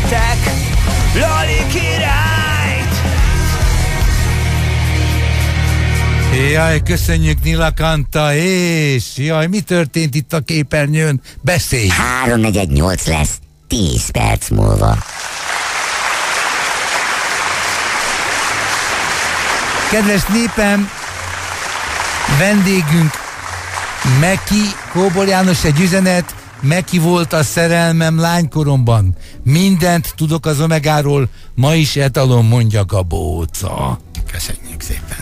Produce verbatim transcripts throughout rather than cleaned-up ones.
nektek Lali királyt. Jaj, köszönjük Nilakanta, és jaj, mi történt itt a képernyőn? Beszélj! három negyven nyolc lesz tíz perc múlva. Kedves népem, vendégünk Meki, Kóbor János egy üzenet, Meki volt a szerelmem lánykoromban. Mindent tudok az Omegáról, ma is etalon, mondja Gabóca. Köszönjük szépen.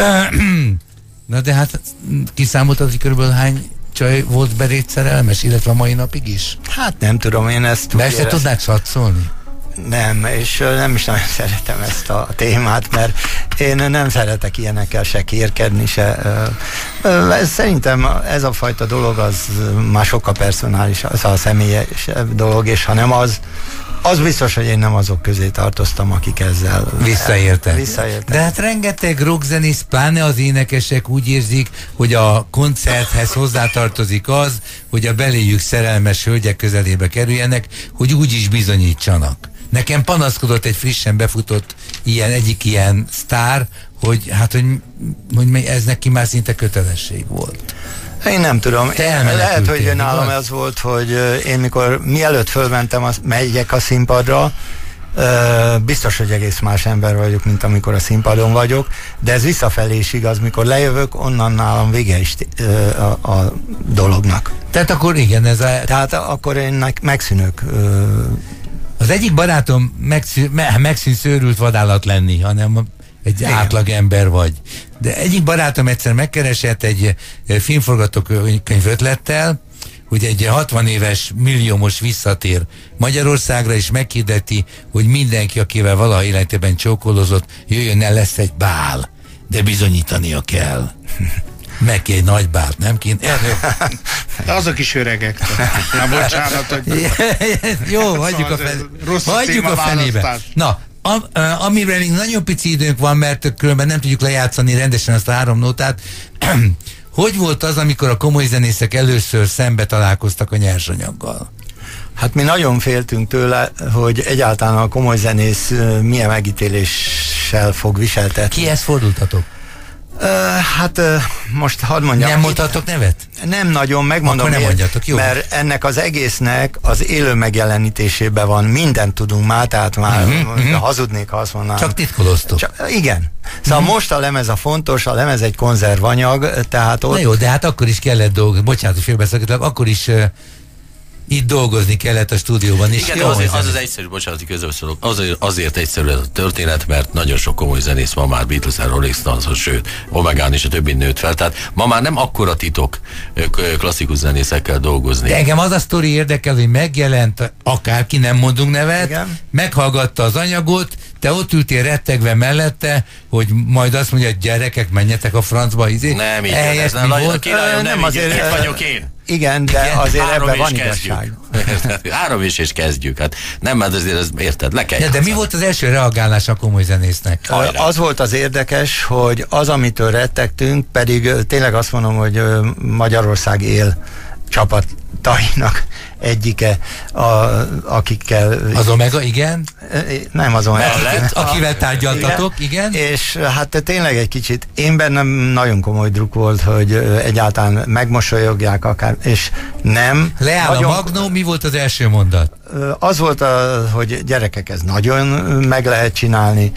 Na de hát kiszámoltad, hogy körülbelül hány csaj volt beléd szerelmes, illetve a mai napig is? Hát nem tudom, én ezt... De ezt se tudnád satszolni? Nem, és nem is nagyon szeretem ezt a témát, mert én nem szeretek ilyenekkel se kérkedni, se... Szerintem ez a fajta dolog az már sokkal personális, az a személyes dolog, és ha nem az, az biztos, hogy én nem azok közé tartoztam, akik ezzel visszaértek. visszaértek. De hát rengeteg rockzenész, pláne az énekesek úgy érzik, hogy a koncerthez hozzátartozik az, hogy a beléjük szerelmes hölgyek közelébe kerüljenek, hogy úgy is bizonyítsanak. Nekem panaszkodott egy frissen befutott ilyen, egyik ilyen sztár, hogy hát, hogy, hogy ez neki már szinte kötelesség volt. Én nem tudom. Lehet, hogy nálam ez volt, hogy én mikor mielőtt fölmentem, az, megyek a színpadra, biztos, hogy egész más ember vagyok, mint amikor a színpadon vagyok, de ez visszafelé is igaz, mikor lejövök, onnan nálam vége is a, a dolognak. Tehát akkor igen, ez a... Tehát akkor én megszűnök. Az egyik barátom megszűn, megszűn szőrült vadállat lenni, hanem egy igen. átlag ember vagy. De egyik barátom egyszer megkeresett egy filmforgatókönyv ötlettel, hogy egy hatvan éves milliómos visszatér Magyarországra, és meghirdeti, hogy mindenki, akivel valaha életében csókolózott, jöjjön el, lesz egy bál, de bizonyítania kell. Meg egy nagy bált, nem kéne? De azok is öregek. Na, bocsánat, hogy... Jó, hagyjuk a, fel... hagyjuk a fenébe. Na, a, a, amire még nagyon pici időnk van, mert különben nem tudjuk lejátszani rendesen azt a három nótát. Hogy volt az, amikor a komoly zenészek először szembe találkoztak a nyersanyaggal? Hát mi nagyon féltünk tőle, hogy egyáltalán a komoly zenész milyen megítéléssel fog viseltetni. Kihez fordultatok? Uh, hát uh, most hadd mondjam. Nem mondhatok nevet? Nem nagyon, megmondom. Akkor nem mondjatok, jó. Mert ennek az egésznek az élő megjelenítésében van, mindent tudunk már, tehát már uh-huh, uh-huh. hazudnék, ha azt mondanám. Csak titkoloztok. Csak, igen. Szóval uh-huh. most a lemez a fontos, a lemez egy konzervanyag, tehát ott... Na jó, de hát akkor is kellett dolgozni, bocsánat, hogy félbeszakítlak, akkor is... Uh, itt dolgozni kellett a stúdióban is. Igen, azért, az az egyszerű, bocsánat, hogy közösszorok, azért, azért egyszerű ez a történet, mert nagyon sok komoly zenész ma már Beatles-en, Rolling Stones-hoz, sőt, Omegán és a többi nőtt fel, tehát ma már nem akkora titok klasszikus zenészekkel dolgozni. De engem az a sztori érdekel, hogy megjelent, akárki, nem mondunk nevet, igen. meghallgatta az anyagot, te ott ültél rettegve mellette, hogy majd azt mondja, hogy gyerekek, menjetek a francba, izé. Nem, így ez nem, nagyon királyom, nem, nem azért, így, vagyok én. Igen, de igen, azért ebben van igazság. Három is és kezdjük. Hát nem, mert azért ez, érted, le kell. De, de mi volt az első reagálás a komoly zenésznek? Az volt az érdekes, hogy az, amitől rettegtünk, pedig tényleg azt mondom, hogy Magyarország él csapatainak egyike, a, akikkel... Az Omega, igen? Nem az Omega. Lett, akivel tárgyaltatok, igen? igen? És hát tényleg egy kicsit, én bennem nagyon komoly druk volt, hogy egyáltalán megmosolyogják akár, és nem. Leáll nagyon, a magnó, mi volt az első mondat? Az volt, a, hogy gyerekek, ez nagyon meg lehet csinálni,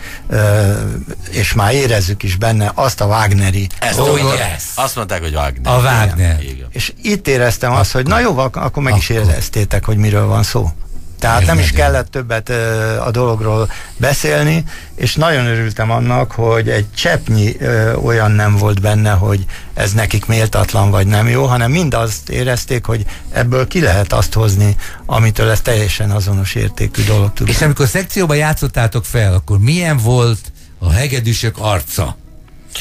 és már érezzük is benne azt a Wagneri. Ezt oh, yes. Azt mondták, hogy Wagner. A Wagner. Igen. És itt éreztem azt, hogy na jó, akkor meg is éreztétek, hogy miről van szó. Tehát nem is kellett többet ö, a dologról beszélni, és nagyon örültem annak, hogy egy cseppnyi ö, olyan nem volt benne, hogy ez nekik méltatlan vagy nem jó, hanem mind azt érezték, hogy ebből ki lehet azt hozni, amitől ez teljesen azonos értékű dolog tud. És amikor szekcióban játszottátok fel, akkor milyen volt a hegedűsök arca?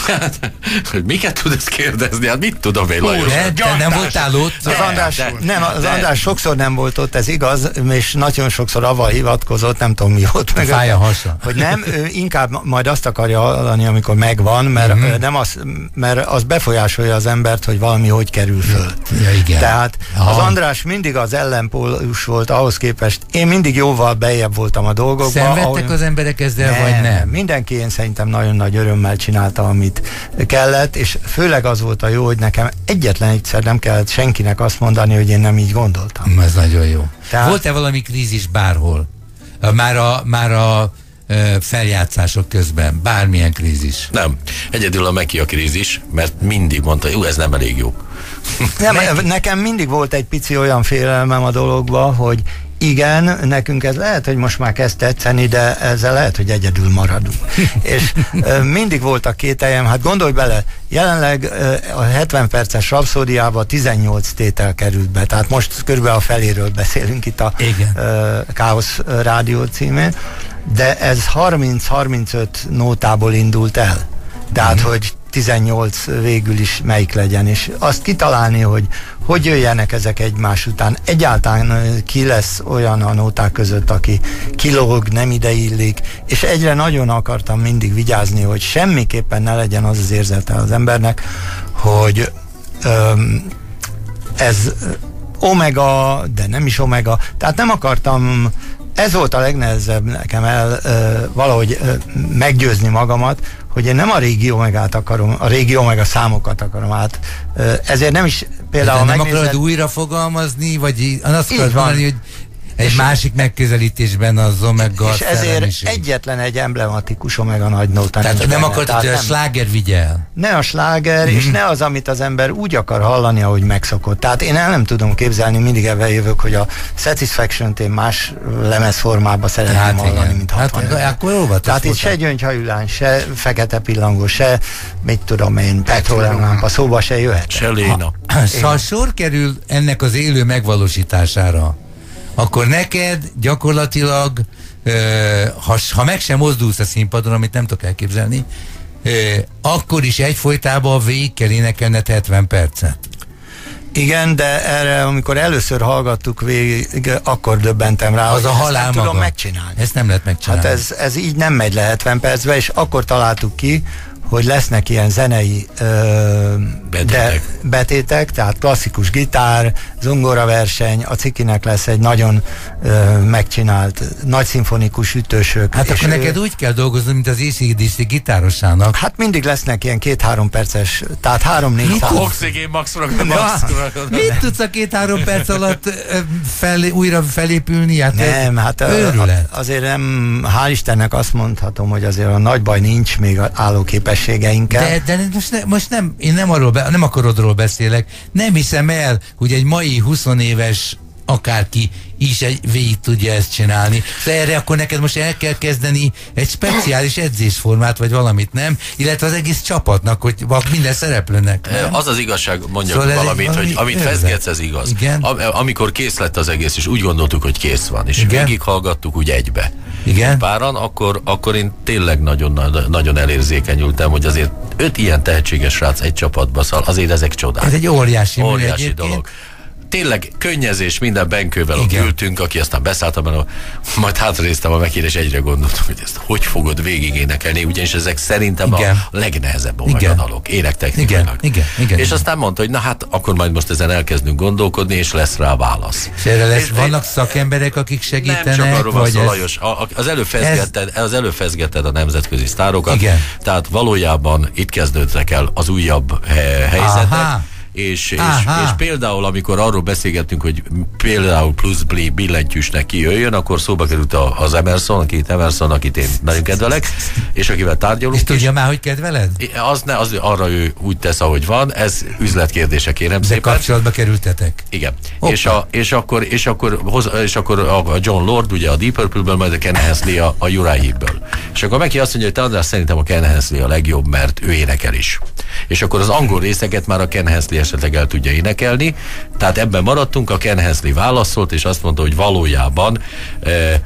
Hogy miket tud ezt kérdezni? Hát mit tudom én, Lajos? Ne, te nem voltál ott? Az András, de, nem, az de. András sokszor nem volt ott, ez igaz, és nagyon sokszor avval hivatkozott, nem tudom mi volt meg. Fáj a hasa. Hogy nem, ő inkább majd azt akarja hallani, amikor megvan, mert, uh-huh. nem az, mert az befolyásolja az embert, hogy valami hogy kerül föl. Ja, igen. Tehát Aha. az András mindig az ellenpólus volt ahhoz képest. Én mindig jóval beljebb voltam a dolgokban. Szenvedtek ahol... az emberek ezzel, nem, vagy nem? Mindenki én szerintem nagyon nagy örömmel csinálta, amit kellett, és főleg az volt a jó, hogy nekem egyetlen egyszer nem kellett senkinek azt mondani, hogy én nem így gondoltam. Ez nagyon jó. Tehát... Volt-e valami krízis bárhol? Már a, már a feljátszások közben, bármilyen krízis? Nem. Egyedül a Meki a krízis, mert mindig mondta, jó, ez nem elég jó. Nem, nekem mindig volt egy pici olyan félelmem a dologba, hogy igen, nekünk ez lehet, hogy most már kezd tetszeni, de ezzel lehet, hogy egyedül maradunk. És uh, mindig voltak kételjem, hát gondolj bele, jelenleg uh, a hetven perces rapszódiába tizennyolc tétel került be, tehát most körülbelül a feléről beszélünk itt a uh, Káosz Rádió címén, de ez harminc-harmincöt nótából indult el. Tehát, mm. hogy tizennyolc végül is melyik legyen, és azt kitalálni, hogy hogy jöjjenek ezek egymás után. Egyáltalán ki lesz olyan a nóták között, aki kilóg, nem ideillik, és egyre nagyon akartam mindig vigyázni, hogy semmiképpen ne legyen az az érzete az embernek, hogy öm, ez omega, de nem is omega, tehát nem akartam. Ez volt a legnehezebb nekem el ö, valahogy ö, meggyőzni magamat, hogy én nem a régi omegát akarom, a régi omega számokat akarom át. Ö, ezért nem is például nem megnézed... akarod újra fogalmazni, vagy azt akarod mondani, hogy egy és másik megközelítésben az omega és ezért egyetlen egy emblematikus omega nagy nóta. Tehát nem akarod, hogy a sláger vigye el? Ne a sláger, mm-hmm. és ne az, amit az ember úgy akar hallani, ahogy megszokott. Tehát én el nem tudom képzelni, mindig ebben jövök, hogy a Satisfaction-t én más lemezformában szeretném hát hallani, igen. mint hatvan. Hát, akkor óvatos. Tehát itt se gyöngyhajulány, se fekete pillangó, se mit tudom én, petróleumlámpa, szóba se jöhet. Se Léna. Ha sor kerül ennek az élő megvalósítására, akkor neked gyakorlatilag, ö, ha, ha meg sem mozdulsz a színpadon, amit nem tudok elképzelni, ö, akkor is egyfolytában végig kell énekelned hetven percet. Igen, de erre, amikor először hallgattuk végig, akkor döbbentem rá, az hogy a halál ezt nem maga. tudom megcsinálni. Ezt nem lehet megcsinálni. Hát ez, ez így nem megy le hetven percbe, és akkor találtuk ki, hogy lesznek ilyen zenei ö, betétek. De, betétek, tehát klasszikus gitár, zongoraverseny, a cikinek lesz egy nagyon ö, megcsinált, nagy szimfonikus ütősök. Hát akkor neked ő, úgy kell dolgozni, mint az á cé dé cé gitárosának. Hát mindig lesznek ilyen két-három perces, tehát három-négy szám. Oxigén maxra. Mit tudsz a két-három perc alatt fel, újra felépülni? Hát nem, hát őrület. Azért nem, hál' Istennek azt mondhatom, hogy azért a nagy baj nincs még állóképességeinkkel. De, de most, ne, most nem, én nem, arról be, nem akarodról beszélek, nem hiszem el, hogy egy mai huszonéves akárki is egy, végig tudja ezt csinálni. De erre akkor neked most el kell kezdeni egy speciális edzésformát, vagy valamit, nem? Illetve az egész csapatnak, hogy minden szereplőnek. Nem? Az az igazság, mondjak szóval valamit, valami hogy amit fezgetsz, ez igaz. Igen? Am, amikor kész lett az egész, és úgy gondoltuk, hogy kész van, és igen? végighallgattuk úgy egybe. Igen? Páran, akkor, akkor én tényleg nagyon, nagyon elérzékenyültem, hogy azért öt ilyen tehetséges srác egy csapatba szal, azért ezek csodák. Ez egy óriási, óriási dolog. Tényleg könnyezés, minden benkővel ott ültünk, aki aztán beszállt, majd hátranéztem a Mekire, és egyre gondoltam, hogy ezt hogy fogod végigénekelni, ugyanis ezek szerintem igen. a legnehezebb omegadalok, énektechnikailag. Igen. Igen. És igen. aztán mondta, hogy na hát, akkor majd most ezen elkezdünk gondolkodni, és lesz rá válasz. És erre lesz, és vannak szakemberek, akik segítenek? Nem csak arról van szó, ez... Lajos, az előfezgeted, ez... az előfezgeted a nemzetközi sztárokat, igen. tehát valójában itt kezdődtek el az újabb he- helyzetek, Aha. És, és, és például, amikor arról beszélgettünk, hogy például plusz billentyűsnek kijöjjön, akkor szóba került az Emerson, akit Emerson, akit én nagyon kedvelek, és akivel tárgyalunk. És tudja már, hogy kedveled? Az, ne, az arra ő úgy tesz, ahogy van, ez üzletkérdése, kérem de szépen. kapcsolatba kerültetek? Igen. És, a, és, akkor, és, akkor, és akkor a John Lord, ugye a Deep Purple-ből, majd a Ken Hensley a, a Uriah Heep-ből. És akkor Meki azt mondja, hogy te András, szerintem a Ken Hensley a legjobb, mert ő énekel is. És akkor az angol részeket már a Ken Hensley esetleg el tudja énekelni, tehát ebben maradtunk, a Ken Hensley válaszolt, és azt mondta, hogy valójában e,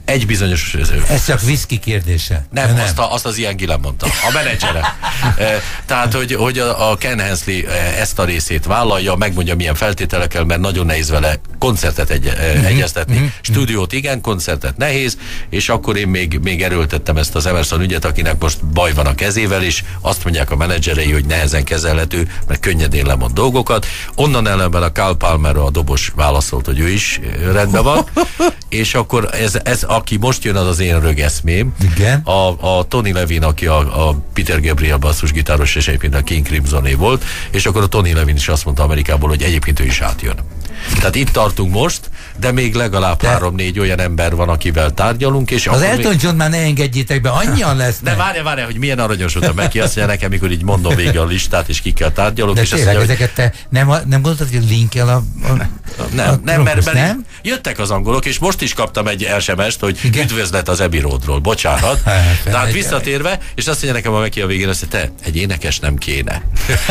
egy bizonyos... Ez csak whisky kérdése. Nem, nem. Azt, a, azt az Ian Gillan mondta, a menedzsere. e, tehát, hogy, hogy a, a Ken Hensley ezt a részét vállalja, megmondja milyen feltételekkel, mert nagyon nehéz vele koncertet egy, mm-hmm. egyeztetni. Mm-hmm. Stúdiót igen, koncertet nehéz, és akkor én még, még erőltettem ezt az Emerson ügyet, akinek most baj van a kezével, és azt mondják a menedzserei, hogy nehezen kezelhető, mert könnyedén lemond dolgokat. Onnan ellenben a Carl Palmer, a dobos válaszolt, hogy ő is rendben van, és akkor ez, ez aki most jön, az az én rögeszmém. Igen. A, a Tony Levin, aki a, a Peter Gabriel basszusgitáros, és egyébként a King Crimsoné volt, és akkor a Tony Levin is azt mondta Amerikából, hogy egyébként ő is átjön. Tehát itt tartunk most, de még legalább három-négy olyan ember van, akivel tárgyalunk, és az Elton még... John már ne engedjétek be, annyian lesznek. De várja, várja, hogy milyen aranyos voltam meg, ki azt mondja nekem, mikor így mondom végig a listát, és kikkel tárgyalok. De és tényleg, azt mondja, ezeket te nem, nem gondoltad, hogy linkkel a, a, nem, a nem, mert, mert nem? jöttek az angolok, és most is kaptam egy es em est, hogy igen? Üdvözlet az Abbey Roadról, bocsánat. Hát, tehát visszatérve, és azt mondja nekem a Meki a végén, azt mondja, te, egy énekes nem kéne.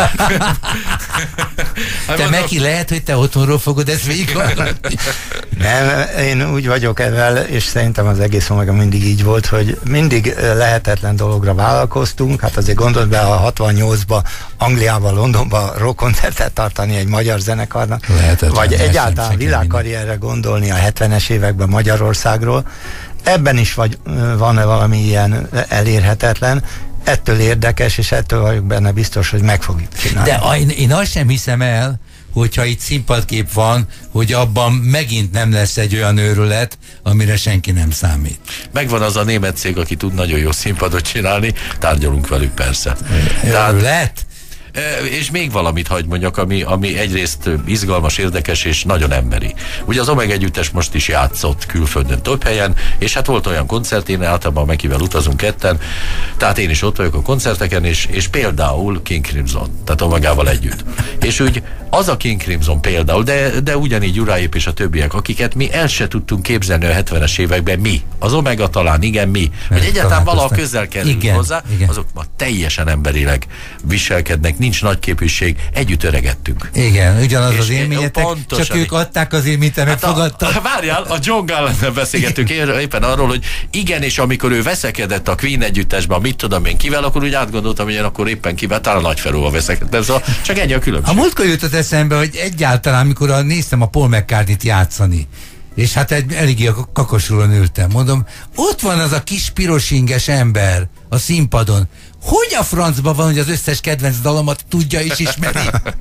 Te Meki, lehet, hogy te otthonról fogod ezt végighallgatni? Nem, én úgy vagyok ezzel, és szerintem az egész Omega mindig így volt, hogy mindig lehetetlen dologra vállalkoztunk. Hát azért gondold be, a hatvannyolcban Angliában, Londonban rockkoncertet tartani egy magyar zenekarnak, lehetetlen, vagy egyáltalán világkarrierre gondolni a hetvenes években Magyarországról. Ebben is vagy, van-e valami ilyen elérhetetlen, ettől érdekes, és ettől vagyok benne biztos, hogy meg fogjuk csinálni. De a, én, én azt sem hiszem el, hogyha itt színpadkép van, hogy abban megint nem lesz egy olyan őrület, amire senki nem számít. Megvan az a német cég, aki tud nagyon jó színpadot csinálni, tárgyalunk velük persze. Őrület? És még valamit hagy mondjak, ami, ami egyrészt izgalmas, érdekes és nagyon emberi. Ugye az Omega együttes most is játszott külföldön több helyen, és hát volt olyan koncert, én általában Mekivel utazunk ketten, tehát én is ott vagyok a koncerteken, és, és például King Crimson, tehát Omegával együtt. És úgy az a King Crimson például, de, de ugyanígy Uriah és a többiek, akiket mi el se tudtunk képzelni a hetvenes években, mi. Az Omega talán, igen, mi. Hogy egyáltalán valaha közel kerülünk igen, hozzá, igen. Azok ma teljesen emberileg viselkednek, nincs nagy képűség, együtt öregettünk. Igen, ugyanaz és az élményetek, csak ők adták az élményt, amit hát fogadtak. Várjál, a John Gallannel beszélgettünk éppen arról, hogy igen, és amikor ő veszekedett a Queen együttesben, mit tudom én kivel, akkor úgy átgondoltam, hogy én akkor éppen kivel, talán Nagyferóval veszekedtem, szóval csak ennyi a különbség. A múltkor jutott eszembe, hogy egyáltalán, mikor a, néztem a Paul McCartney-t játszani, és hát egy, eléggé a kakosulon ültem, mondom, ott van az a kis pirosinges ember a színpadon. Hogy a francban van, hogy az összes kedvenc dalomat tudja és ismeri?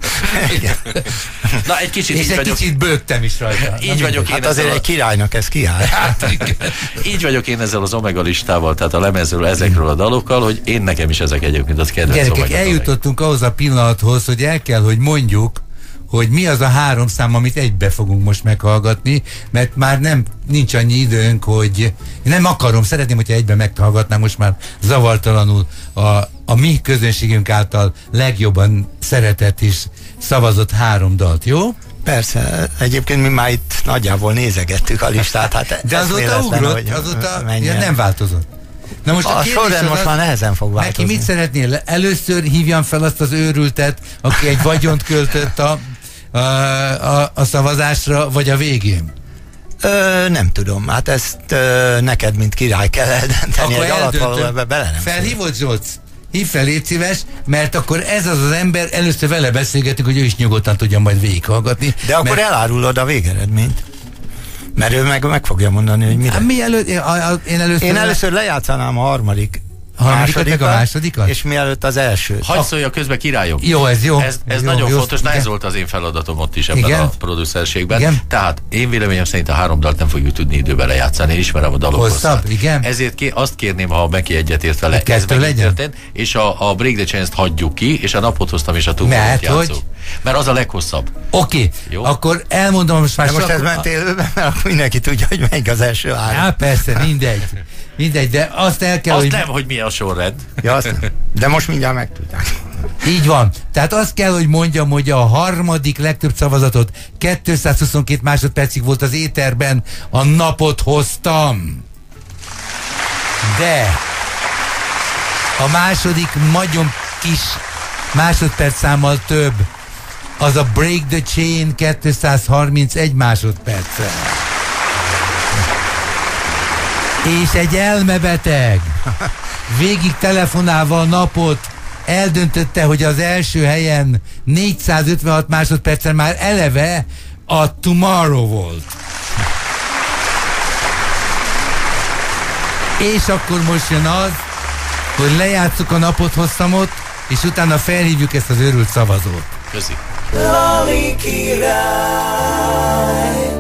Na, egy kicsit és egy vagyok. kicsit bőgtem is rajta. Így Na, vagyok én hát azért a... egy királynak ez kiáll. Hát, így vagyok én ezzel az Omega listával, tehát a lemezről, ezekről a dalokkal, hogy én nekem is ezek egyébként az kedvenc Gyerekek, Omega eljutottunk dalai. Ahhoz a pillanathoz, hogy el kell, hogy mondjuk, hogy mi az a három szám, amit egybe fogunk most meghallgatni, mert már nem nincs annyi időnk, hogy nem akarom, szeretném, hogyha egybe meghallgatnám most már zavartalanul a, a mi közönségünk által legjobban szeretett és szavazott három dalt, jó? Persze, egyébként mi már itt nagyjából nézegettük a listát, hát de azóta ugrott, azóta ja, nem változott. Na most a, a sorrend most az, már nehezen fog változni. Neki mit szeretnél? Először hívjam fel azt az őrültet, aki egy vagyont költött a, a, a, a szavazásra, vagy a végén? Ö, nem tudom, hát ezt ö, neked, mint király kell eldönteni. Akkor egy alattvalóban bele nem felhívod, Zsolc? Hív fel, légy szíves, mert akkor ez az az ember, először vele beszélgetünk, hogy ő is nyugodtan tudja majd végighallgatni. De akkor mert... elárulod a végeredményt. Mert ő meg, meg fogja mondani, hogy mire. Hát mi előtt, én, én először... Én először lejátszanám a harmadik. A másodikat, a másodikat? És mielőtt az első. Hadd szólja közbe, királyom. Jó, ez jó. Ez, ez jó, nagyon jó, fontos, na ez volt az én feladatom ott is ebben igen? a producerségben. Igen? Tehát én véleményem szerint a három dalt nem fogjuk tudni időben lejátszani, én ismerem a dalok hosszabb. Igen? Ezért ké, azt kérném, ha Meki egyetért vele, ez legyen. És a, a Break the Chain-t hagyjuk ki, és a napot hoztam, és a túlmódot játszunk. Mert az a leghosszabb. Oké, okay. Akkor elmondom most már. De most ez ment élőben, mert akkor mindenki tudja, hogy melyik az első három. Hát persze, mindegy. Mindegy, de azt el kell, azt hogy... nem, hogy mi a sorrend. Ja, azt de most mindjárt megtudják. Így van. Tehát azt kell, hogy mondjam, hogy a harmadik legtöbb szavazatot kétszázhuszonkettő másodpercig volt az éterben, a napot hoztam. De a második nagyon kis másodpercszámmal több, az a Break the Chain kétszázharmincegy másodperccel. És egy elmebeteg végig telefonálva a napot eldöntötte, hogy az első helyen négyszázötvenhat másodpercen már eleve a Tomorrow volt. És akkor most jön az, hogy lejátszuk a napot hosszamot, és utána felhívjuk ezt az őrült szavazót. Köszi. Lali király.